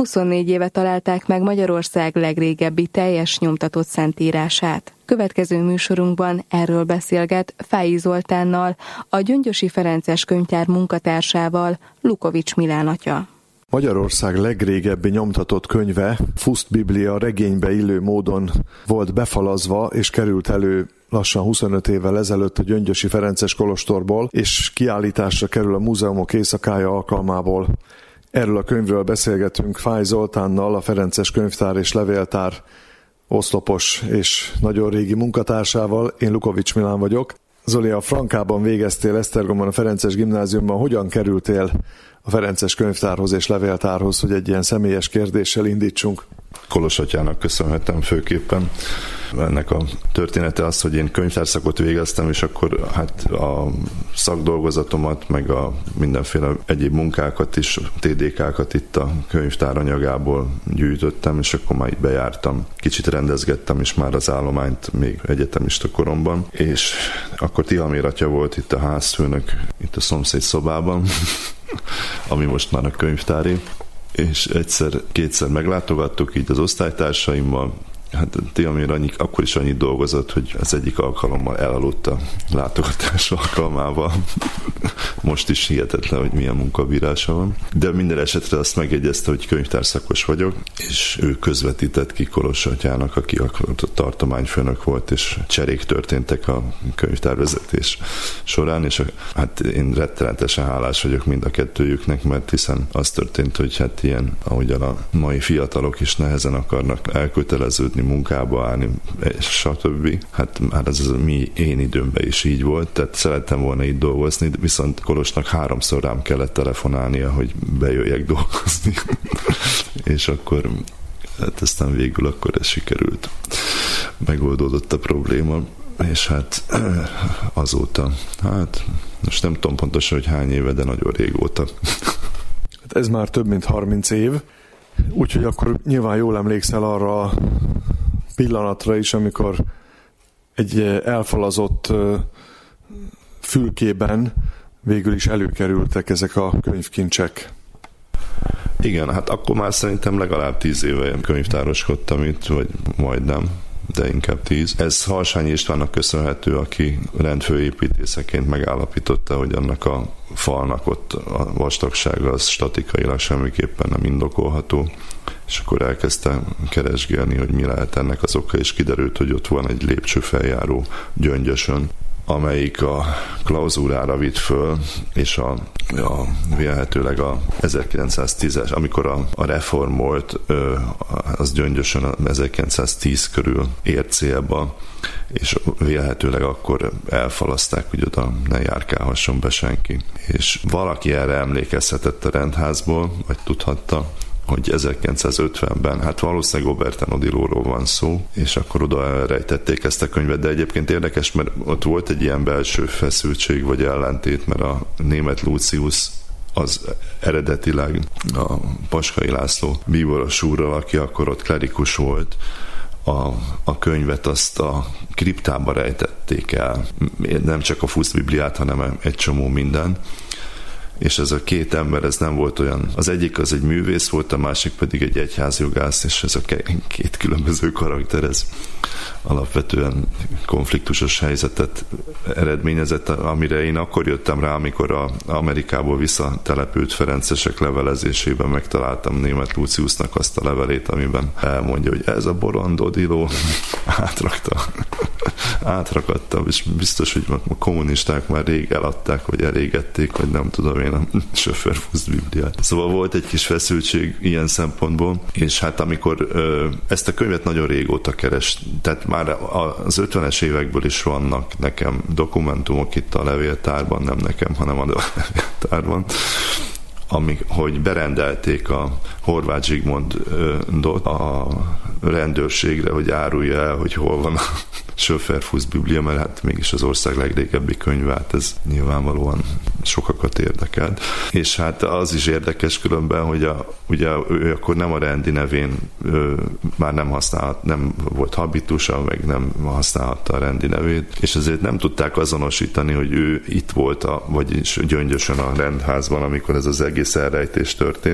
24 éve találták meg Magyarország legrégebbi teljes nyomtatott szentírását. Következő műsorunkban erről beszélget Fáy Zoltánnal, a Gyöngyösi Ferences Könyvtár munkatársával, Lukovics Milán atya. Magyarország legrégebbi nyomtatott könyve, Fuszt Biblia regénybe illő módon volt befalazva, és került elő lassan 25 évvel ezelőtt a Gyöngyösi Ferences kolostorból, és kiállításra kerül a Múzeumok Éjszakája alkalmából. Erről a könyvről beszélgetünk Fáy Zoltánnal, a Ferences Könyvtár és Levéltár oszlopos és nagyon régi munkatársával. Én Lukovics Milán vagyok. Zoli, a Frankában végeztél, Esztergomban, a Ferences Gimnáziumban. Hogyan kerültél a Ferences Könyvtárhoz és Levéltárhoz, hogy egy ilyen személyes kérdéssel indítsunk? Kolos atyának köszönhetem főképpen. Ennek a története az, hogy én könyvtárszakot végeztem, és akkor hát a szakdolgozatomat, meg a mindenféle egyéb munkákat is, TDK-kat itt a könyvtár anyagából gyűjtöttem, és akkor már itt bejártam. Kicsit rendezgettem is már az állományt még egyetemista koromban, és akkor Tihamér atya volt itt a házfőnök, itt a szomszéd szobában, ami most már a könyvtáré, és egyszer-kétszer meglátogattuk így az osztálytársaimmal. Hát Tihamér akkor is annyit dolgozott, hogy az egyik alkalommal elaludt a látogatás alkalmával. Most is hihetetlen, hogy milyen munkabírása van. De minden esetre azt megjegyezte, hogy könyvtárszakos vagyok, és ő közvetített ki Kolos atyának, aki akkor a tartományfőnök volt, és cserék történtek a könyvtárvezetés során, és hát én rettenetesen hálás vagyok mind a kettőjüknek, mert hiszen az történt, hogy hát ilyen, ahogyan a mai fiatalok is nehezen akarnak elköteleződni, munkába állni, stb. Hát már ez én időmben is így volt, tehát szerettem volna itt dolgozni, viszont Kolosnak 3-szor rám kellett telefonálnia, hogy bejöjjek dolgozni. És akkor hát aztán végül akkor ez sikerült. Megoldódott a probléma, és hát azóta, hát most nem tudom pontosan, hogy hány éve, de nagyon régóta. Hát ez már több mint 30 év, úgyhogy akkor nyilván jól emlékszel arra a pillanatra is, amikor egy elfalazott fülkében végül is előkerültek ezek a könyvkincsek. Igen, hát akkor már szerintem legalább 10 éve könyvtároskodtam itt, vagy majdnem, de inkább 10. Ez Harsányi Istvánnak köszönhető, aki rendfőépítészeként megállapította, hogy annak a falnak ott a vastagsága az statikailag semmiképpen nem indokolható, és akkor elkezdte keresgélni, hogy mi lehet ennek az oka, és kiderült, hogy ott van egy lépcsőfeljáró Gyöngyösön, amelyik a klauzúrára vitt föl, és vélhetőleg a 1910-es, amikor a reform volt, az Gyöngyösön 1910 körül ért célba, és vélhetőleg akkor elfalazták, hogy oda ne járkálhasson be senki. És valaki erre emlékezhetett a rendházból, vagy tudhatta, hogy 1950-ben, hát valószínűleg Oberten Odilóról van szó, és akkor oda elrejtették ezt a könyvet, de egyébként érdekes, mert ott volt egy ilyen belső feszültség, vagy ellentét, mert a német Lucius az eredetileg a Paskai László bíboros úrral, aki akkor ott klerikus volt, a könyvet azt a kriptába rejtették el. Nem csak a Fuszt Bibliát, hanem egy csomó minden. És ez a két ember, ez nem volt olyan, az egyik az egy művész volt, a másik pedig egy egyházjogász, és ez a két különböző karakter, ez alapvetően konfliktusos helyzetet eredményezett, amire én akkor jöttem rá, amikor az Amerikából visszatelepült ferencesek levelezésében megtaláltam német Luciusnak azt a levelét, amiben elmondja, hogy ez a Borond Odiló átrakatta, és biztos, hogy a kommunisták már rég eladták, vagy elégették, vagy nem tudom én, a Schöffer Fuszt Bibliát. Szóval volt egy kis feszültség ilyen szempontból, és hát amikor ezt a könyvet nagyon régóta tehát már az 50-es évekből is vannak nekem dokumentumok itt a levéltárban, nem nekem, hanem a levéltárban, hogy berendelték a Horváth Zsigmondot a rendőrségre, hogy árulja el, hogy hol van a Schöffer Fuszt Biblia, mert hát mégis az ország legrégebbi könyve, hát ez nyilvánvalóan sokakat érdekelt. És hát az is érdekes különben, hogy ugye ő akkor nem a rendi nevén már nem volt habitusa, meg nem használhatta a rendi nevét, és ezért nem tudták azonosítani, hogy ő itt volt, vagyis Gyöngyösön a rendházban, amikor ez az egész elrejtés történt,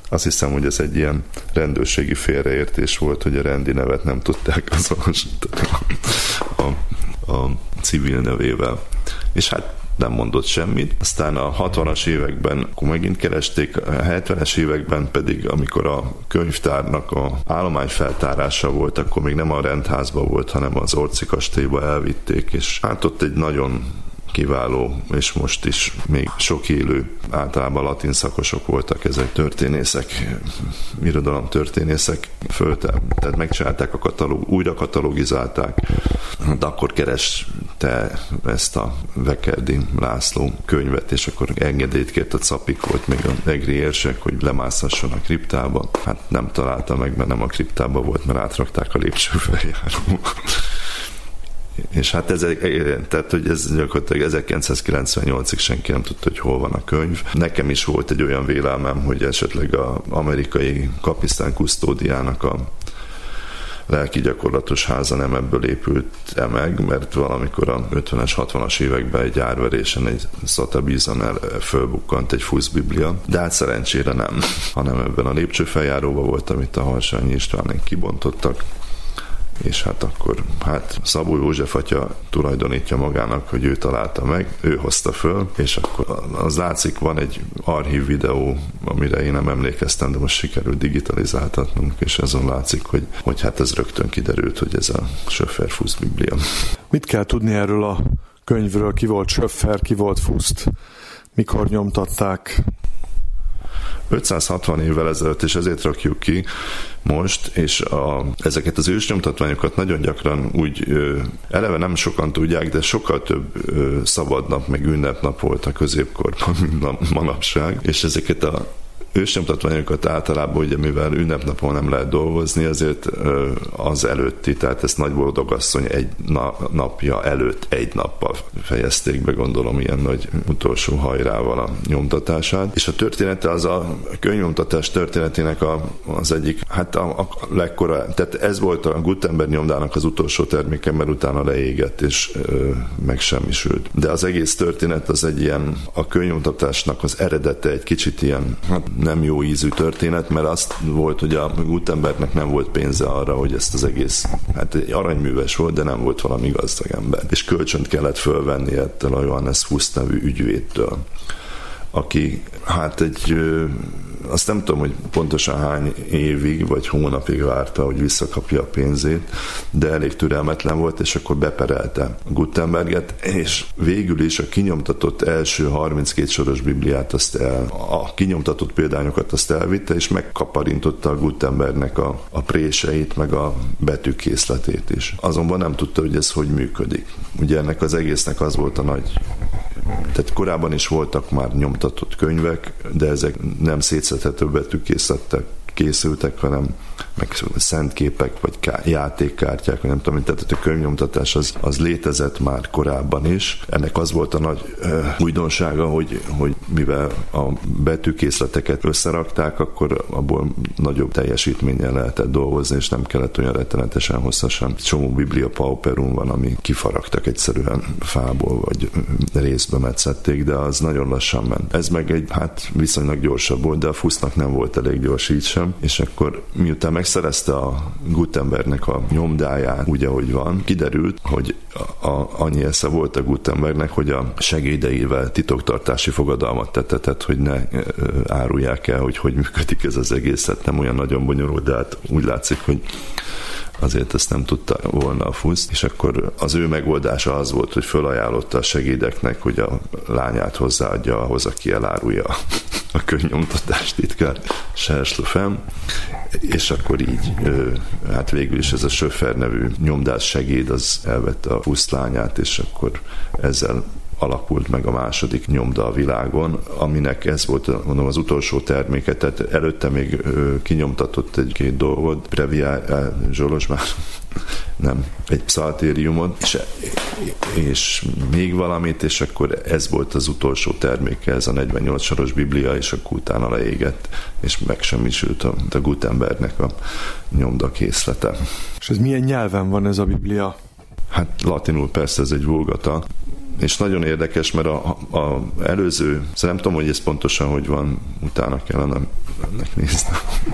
Azt hiszem, hogy ez egy ilyen rendőrségi félreértés volt, hogy a rendi nevet nem tudták azonosítani a civil nevével. És hát nem mondott semmit. Aztán a 60-as években akkor megint keresték, a 70-es években pedig, amikor a könyvtárnak a állományfeltárása volt, akkor még nem a rendházba volt, hanem az Orczy kastélyba elvitték, és hát ott egy nagyon kiváló, és most is még sok élő, általában latin szakosok voltak ezek, történészek, irodalomtörténészek, tehát megcsinálták a újra katalogizálták, de akkor kereste ezt a Vekerdi László könyvet, és akkor engedélyt kért a Capik, volt még a egri érsek, hogy lemászhasson a kriptába. Hát nem találta meg, mert nem a kriptába volt, mert átrakták a lépcsőfeljáróba. És hát tehát, hogy ez gyakorlatilag 1998-ig senki nem tudta, hogy hol van a könyv. Nekem is volt egy olyan vélelmem, hogy esetleg az amerikai kapisztán kusztódiának a lelki gyakorlatos háza nem ebből épült meg, mert valamikor a 50-es, 60-as években egy árverésen egy Sotheby's-en fölbukkant egy Fusz-biblia, de hát szerencsére nem, hanem ebben a lépcsőfeljáróban volt, amit a Harsányi Istvánék kibontottak. És hát akkor Szabó József atya tulajdonítja magának, hogy ő találta meg, ő hozta föl, és akkor az látszik, van egy archív videó, amire én nem emlékeztem, de most sikerült digitalizáltatnunk, és azon látszik, hogy hát ez rögtön kiderült, hogy ez a Schöffer Fusz-biblia. Mit kell tudni erről a könyvről? Ki volt Schöffer, ki volt Fuszt? Mikor nyomtatták? 560 évvel ezelőtt, és ezért rakjuk ki most, és ezeket az ősnyomtatványokat nagyon gyakran úgy eleve nem sokan tudják, de sokkal több szabadnap, meg ünnepnap volt a középkorban, mint manapság, és ezeket a ősnyomtatványokat általában, ugye, mivel ünnepnapon nem lehet dolgozni, ezért az előtti, tehát ezt Nagyboldogasszony egy napja előtt egy nappal fejezték be, gondolom, ilyen nagy utolsó hajrával a nyomtatását. És a története az a könyvnyomtatás történetének az egyik, hát a legkorábbi, tehát ez volt a Gutenberg nyomdának az utolsó terméke, mert utána leégett és megsemmisült. De az egész történet az egy ilyen, a könyvnyomtatásnak az eredete egy kicsit ilyen, nem jó ízű történet, mert azt volt, hogy a Gutenbergnek nem volt pénze arra, hogy ezt az egész, hát egy aranyműves volt, de nem volt valami gazdag ember. És kölcsönt kellett fölvenni ettől a Johannes Fusz nevű ügyvédtől, aki hát azt nem tudom, hogy pontosan hány évig vagy hónapig várta, hogy visszakapja a pénzét, de elég türelmetlen volt, és akkor beperelte Gutenberget, és végül is a kinyomtatott első 32 soros bibliát, a kinyomtatott példányokat azt elvitte, és megkaparintotta a Gutenbergnek a préseit, meg a betűkészletét is. Azonban nem tudta, hogy ez hogy működik. Ugye ennek az egésznek az volt a nagy... Tehát korábban is voltak már nyomtatott könyvek, de ezek nem szétszedhető betűkészletek készültek, hanem meg szentképek, vagy játékkártyák, vagy nem tudom, tehát a könyvnyomtatás az létezett már korábban is. Ennek az volt a nagy újdonsága, hogy mivel a betűkészleteket összerakták, akkor abból nagyobb teljesítménnyel lehetett dolgozni, és nem kellett olyan rettenetesen hosszasan. Csomó biblia pauperum van, ami kifaragtak egyszerűen fából, vagy részbe metszették, de az nagyon lassan ment. Ez meg viszonylag gyorsabb volt, de a Fusznak nem volt elég gyors így sem, és akkor miután megszerezte a Gutenbergnek a nyomdáját úgy, ahogy van, kiderült, hogy annyi esze volt a Gutenbergnek, hogy a segédeivel titoktartási fogadalmat tettetett, hogy ne árulják el, hogy működik ez az egész, hát nem olyan nagyon bonyolult, de hát úgy látszik, hogy azért ezt nem tudta volna a Fusz, és akkor az ő megoldása az volt, hogy fölajánlotta a segédeknek, hogy a lányát hozzáadja ahhoz, aki elárulja a könyvnyomtatás titkár, Serslöfem, és akkor így, hát végül is ez a Schöffer nevű nyomdás segéd, az elvette a Fusz lányát, és akkor ezzel alakult meg a második nyomda a világon, aminek ez volt, mondom, az utolsó terméke, tehát előtte még kinyomtatott egy-két dolgot, Zsolos már nem, egy pszaltériumot, és még valamit, és akkor ez volt az utolsó terméke, ez a 48 soros biblia, és akkor utána leégett, és megsemmisült a Gutenbergnek a nyomdakészlete. És ez milyen nyelven van ez a biblia? Hát latinul persze, ez egy vulgata, És nagyon érdekes, mert a előző, nem tudom, hogy ez pontosan hogy van, utána kellene ennek nézni.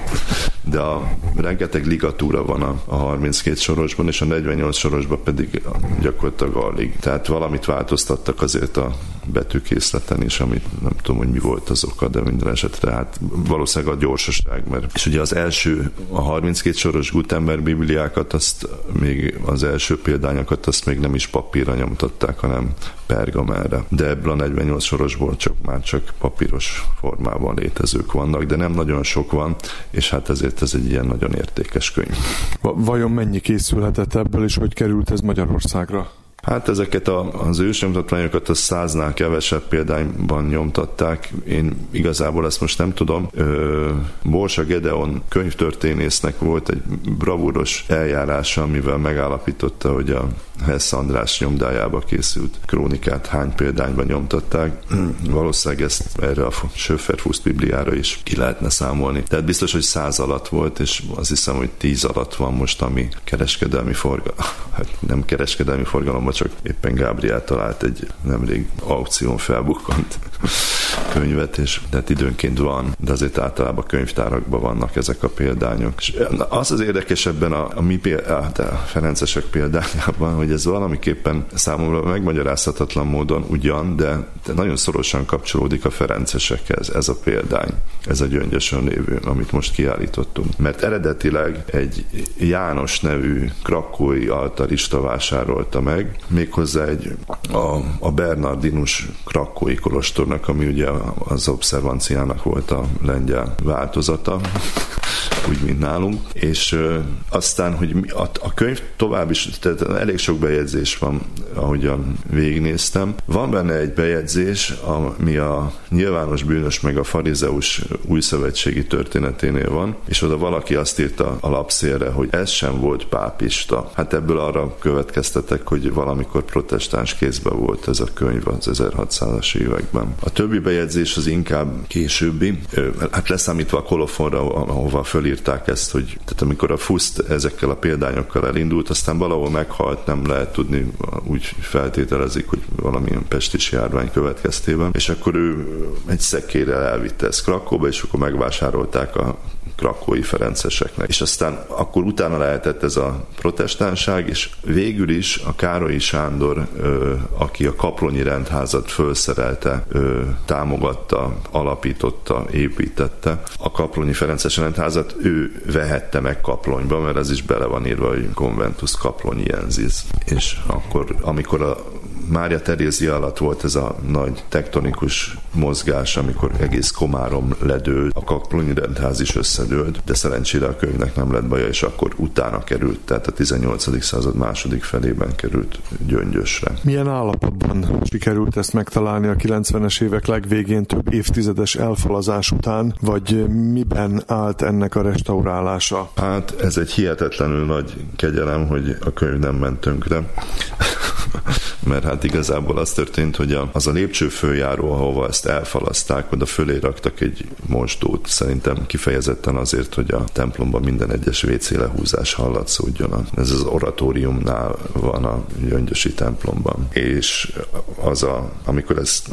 De rengeteg ligatúra van a 32 sorosban, és a 48 sorosban pedig gyakorlatilag alig. Tehát valamit változtattak azért a betűkészleten is, amit nem tudom, hogy mi volt az oka, de minden esetre hát valószínűleg a gyorsaság. És ugye az első, a 32 soros Gutenberg bibliákat, azt még az első példányokat azt még nem is papírra nyomtatták, hanem pergamenre. De ebből a 48 sorosból már csak papíros formában létezők vannak, de nem nagyon sok van, és hát ezért ez egy ilyen nagyon értékes könyv. Vajon mennyi készülhetett ebből, és hogy került ez Magyarországra? Hát ezeket az ősnyomtatványokat a 100-nál kevesebb példányban nyomtatták. Én igazából ezt most nem tudom. Borsa Gedeon könyvtörténésznek volt egy bravúros eljárása, amivel megállapította, hogy a Hess András nyomdájába készült krónikát hány példányban nyomtatták. Valószínűleg ezt erre a Schöffer-Fust Bibliára is ki lehetne számolni. Tehát biztos, hogy 100 alatt volt, és azt hiszem, hogy 10 alatt van most, ami kereskedelmi forgalom. Hát nem kereskedelmi forgalomban, csak éppen Gábriel talált egy nemrég aukción felbukkant könyvet, és tehát időnként van, de azért általában könyvtárakban vannak ezek a példányok. És az érdekes ebben a mi a ferencesek példányában, hogy ez valamiképpen számomra megmagyarázhatatlan módon ugyan, de nagyon szorosan kapcsolódik a ferencesekhez ez a példány, ez a Gyöngyösön lévő, amit most kiállítottunk. Mert eredetileg egy János nevű krakói altarista vásárolta meg, méghozzá a Bernardinus krakói kolostornak, ami ugye az obszervanciának volt a lengyel változata, úgy, mint nálunk. És aztán, hogy a könyv tovább is, tehát elég sok bejegyzés van, ahogyan végignéztem. Van benne egy bejegyzés, ami a nyilvános bűnös meg a farizeus újszövetségi történeténél van, és oda valaki azt írta a lapszélre, hogy ez sem volt pápista. Hát ebből arra következtetek, hogy valamikor protestáns kézben volt ez a könyv az 1600-as években. A többi bejegyzés az inkább későbbi, hát leszámítva a kolofonra, ahova fölírták ezt, hogy tehát amikor a Fust ezekkel a példányokkal elindult, aztán valahol meghalt, nem lehet tudni, úgy feltételezik, hogy valamilyen pestis járvány következtében, és akkor ő egy szekérrel elvitte ezt Krakóba, és akkor megvásárolták a krakói ferenceseknek. És aztán akkor utána lehetett ez a protestánság, és végül is a Károlyi Sándor, aki a kaplonyi rendházat fölszerelte, támogatta, alapította, építette a kaplonyi ferences rendházat, ő vehette meg Kaplonyba, mert ez is bele van írva, hogy Conventus Kaplonyiensis. És akkor, amikor a Mária Terézia alatt volt ez a nagy tektonikus mozgás, amikor egész Komárom ledőlt, a kaplonyi rendház is összedőlt, de szerencsére a könyvnek nem lett baja, és akkor utána került, tehát a 18. század második felében került Gyöngyösre. Milyen állapotban sikerült ezt megtalálni a 90-es évek legvégén több évtizedes elfalazás után, vagy miben állt ennek a restaurálása? Hát ez egy hihetetlenül nagy kegyelem, hogy a könyv nem ment tönkre. Mert hát igazából az történt, hogy az a lépcsőföljáró, ahova ezt elfalaszták, oda fölé raktak egy mosdót, szerintem kifejezetten azért, hogy a templomban minden egyes WC lehúzás hallatszódjon. Ez az oratóriumnál van a gyöngyösi templomban. És amikor ez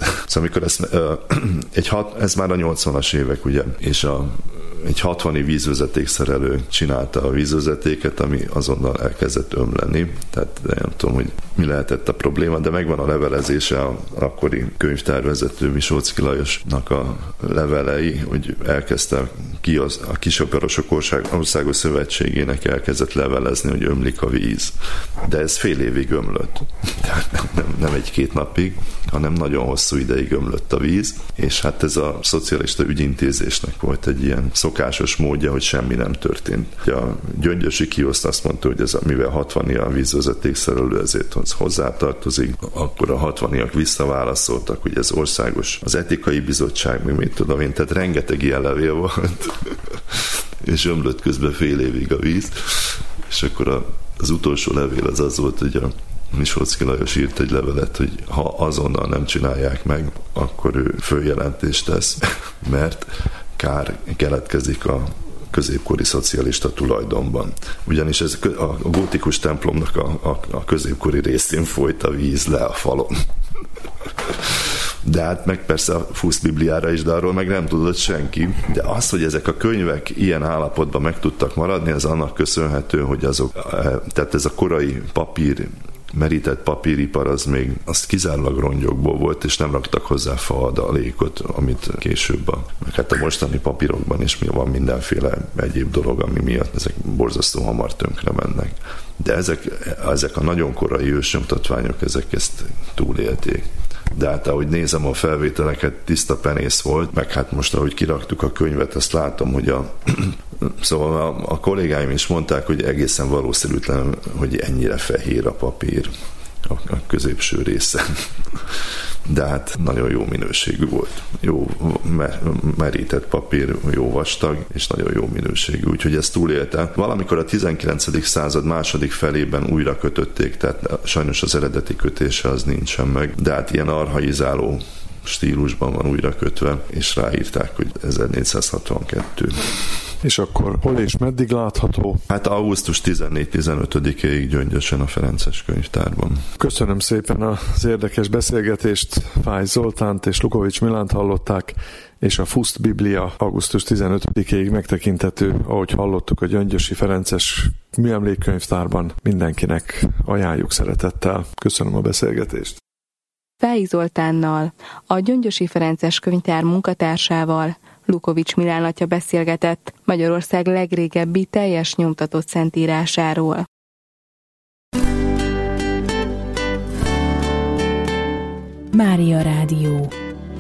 már a 80-as évek, ugye, és egy 60-i vízvezetékszerelő csinálta a vízvezetéket, ami azonnal elkezdett ömleni. Tehát nem tudom, hogy mi lehetett a probléma, de megvan a levelezése a akkori könyvtárvezető Misóczky Lajosnak a levelei, hogy elkezdte a Kisoperosok Országos Szövetségének elkezdett levelezni, hogy ömlik a víz. De ez fél évig ömlött. Tehát nem egy-két napig, hanem nagyon hosszú ideig ömlött a víz, és hát ez a szocialista ügyintézésnek volt egy ilyen szokásos módja, hogy semmi nem történt. A gyöngyösi kioszt azt mondta, hogy mivel 60-i a vízvezetékszerelő, ezért hozzátartozik, akkor a 60-iak visszaválaszoltak, hogy ez országos, az etikai bizottság, mi mit tudom én, tehát rengeteg ilyen levél volt, és ömlött közben fél évig a víz, és akkor az utolsó levél az volt, hogy a Misóczky Lajos írt egy levelet, hogy ha azonnal nem csinálják meg, akkor ő följelentést tesz, mert kár keletkezik a középkori szocialista tulajdonban. Ugyanis ez a gótikus templomnak a középkori részén folyt a víz le a falon. De hát meg persze a Fust Bibliára is, de arról meg nem tudott senki. De az, hogy ezek a könyvek ilyen állapotban meg tudtak maradni, ez annak köszönhető, hogy tehát ez a korai merített papíripar az kizárólag rongyokból volt, és nem raktak hozzá faadalékot, amit később meg hát a mostani papírokban is van mindenféle egyéb dolog, ami miatt ezek borzasztó hamar tönkre mennek. De ezek a nagyon korai ősnyomtatványok, ezek ezt túlélték. De hát ahogy nézem a felvételeket, tiszta penész volt, meg hát most ahogy kiraktuk a könyvet, azt látom, hogy szóval a kollégáim is mondták, hogy egészen valószínűtlen, hogy ennyire fehér a papír a középső részen. De hát nagyon jó minőségű volt. Jó merített papír, jó vastag, és nagyon jó minőségű. Úgyhogy ezt túlélte. Valamikor a 19. század második felében újra kötötték, tehát sajnos az eredeti kötése az nincsen meg, de hát ilyen archaizáló stílusban van újra kötve, és ráírták, hogy 1462. És akkor hol és meddig látható? Hát augusztus 14-15-ig Gyöngyösen a Ferences könyvtárban. Köszönöm szépen az érdekes beszélgetést. Fáy Zoltánt és Lukovics Milánt hallották, és a Fust Biblia augusztus 15-ig megtekinthető, ahogy hallottuk, a Gyöngyösi Ferences Műemlékkönyvtárban. Mindenkinek ajánljuk szeretettel. Köszönöm a beszélgetést. Fáy Zoltánnal, a Gyöngyösi Ferences Könyvtár munkatársával, Lukovics Milán atya beszélgetett Magyarország legrégebbi teljes nyomtatott szentírásáról. Mária Rádió.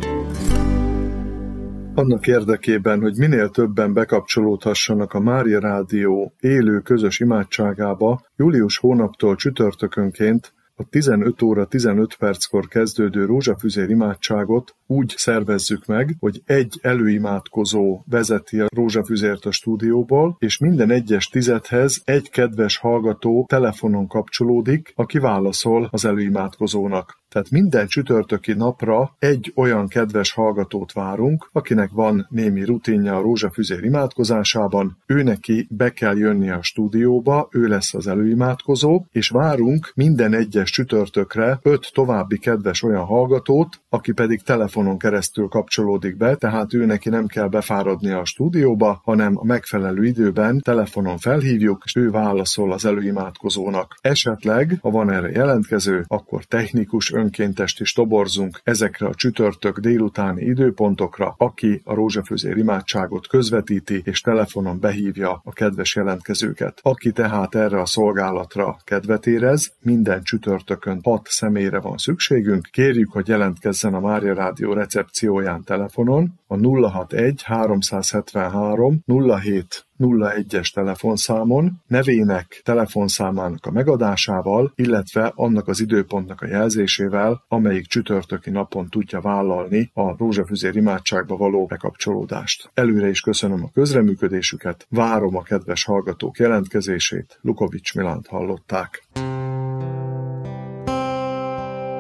Annak érdekében, hogy minél többen bekapcsolódhassanak a Mária Rádió élő közös imádságába, július hónaptól csütörtökönként a 15 óra 15 perckor kezdődő rózsafüzér imádságot úgy szervezzük meg, hogy egy előimádkozó vezeti a rózsafüzért a stúdióból, és minden egyes tizedhez egy kedves hallgató telefonon kapcsolódik, aki válaszol az előimádkozónak. Tehát minden csütörtöki napra egy olyan kedves hallgatót várunk, akinek van némi rutinja a rózsafüzér imádkozásában, ő neki be kell jönni a stúdióba, ő lesz az előimádkozó, és várunk minden egyes csütörtökre 5 további kedves olyan hallgatót, aki pedig telefonon keresztül kapcsolódik be, tehát ő neki nem kell befáradnia a stúdióba, hanem a megfelelő időben telefonon felhívjuk, és ő válaszol az előimádkozónak. Esetleg, ha van erre jelentkező, akkor technikus önkéntest is toborzunk ezekre a csütörtök délutáni időpontokra, aki a rózsafüzér imádságot közvetíti, és telefonon behívja a kedves jelentkezőket. Aki tehát erre a szolgálatra kedvet érez, minden csütörtökön 6 személyre van szükségünk, kérjük, hogy jelentkezzen a Mária Rádió recepcióján telefonon, a 061 373 07 01-es telefonszámon, nevének, telefonszámának a megadásával, illetve annak az időpontnak a jelzésével, amelyik csütörtöki napon tudja vállalni a rózsafüzér imádságba való bekapcsolódást. Előre is köszönöm a közreműködésüket, várom a kedves hallgatók jelentkezését, Lukovics Milánt hallották.